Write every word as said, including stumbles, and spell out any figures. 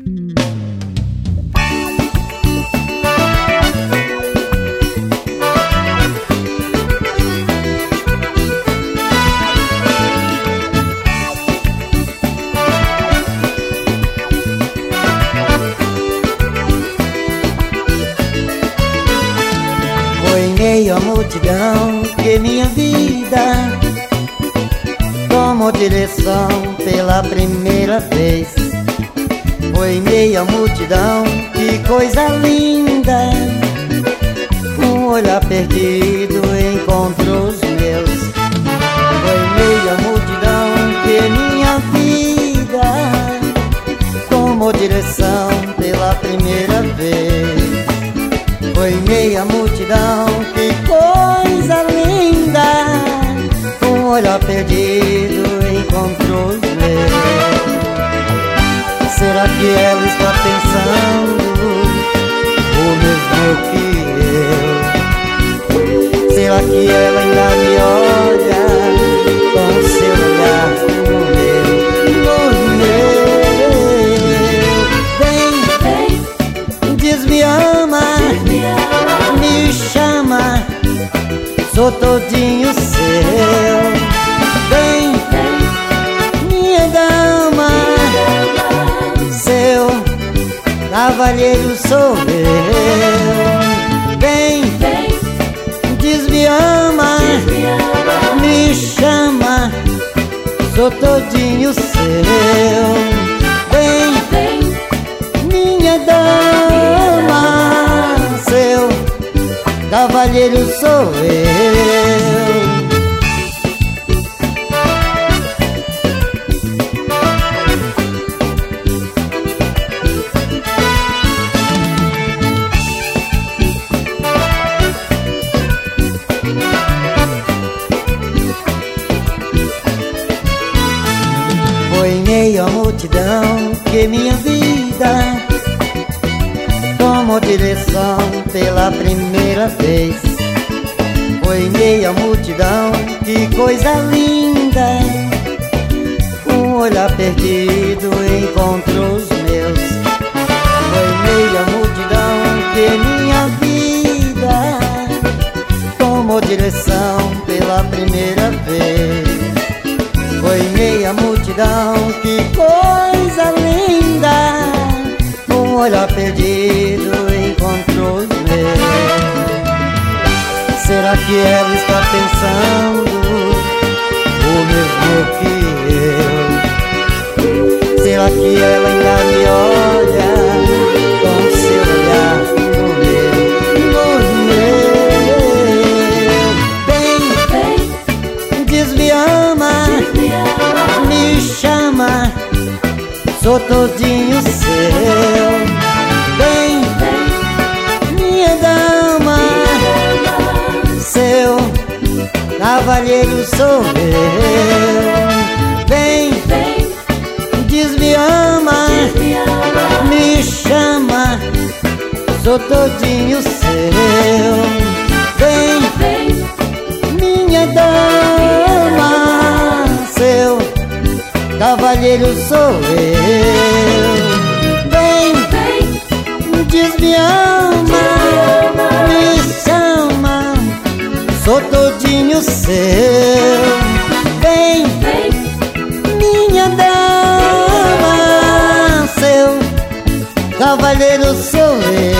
Foi em meio à multidão que minha vida tomou direção pela primeira vez. Foi em meio à multidão, que coisa linda, um olhar perdido encontrou os meus. Foi em meio à multidão que minha vida tomou direção pela primeira vez. Foi em meio à multidão, que coisa linda, um olhar perdido encontrou os meus. Será que ela está pensando o mesmo que eu? Será que ela ainda me olha com seu olhar no meu, no meu? Vem, diz me ama, me chama, sou todinho seu. Vem, minha dama, seu cavalheiro sou eu. Vem, diz me ama, me chama, sou todinho seu. Vem, minha dama, seu cavalheiro sou eu. Foi em meio à multidão que minha vida tomou direção pela primeira vez. Foi em meio à multidão, que coisa linda, um olhar perdido encontrou os meus. Foi em meio à multidão que minha vida tomou direção pela primeira vez. Foi em meio à multidão, que coisa linda, um olhar perdido encontrou os meus. Será que ela está pensando o mesmo que eu? Será que ela ainda me olha com seu olhar no meu, no meu? Vem, diz me ama, me chama, sou todinho seu. Vem, minha dama, seu cavalheiro sou eu. Vem, diz me ama, me chama, sou todinho seu. Vem, minha dama, seu cavalheiro sou eu. Vem, diz me ama, me chama, sou todinho seu. Vem, minha dama, seu cavalheiro sou eu.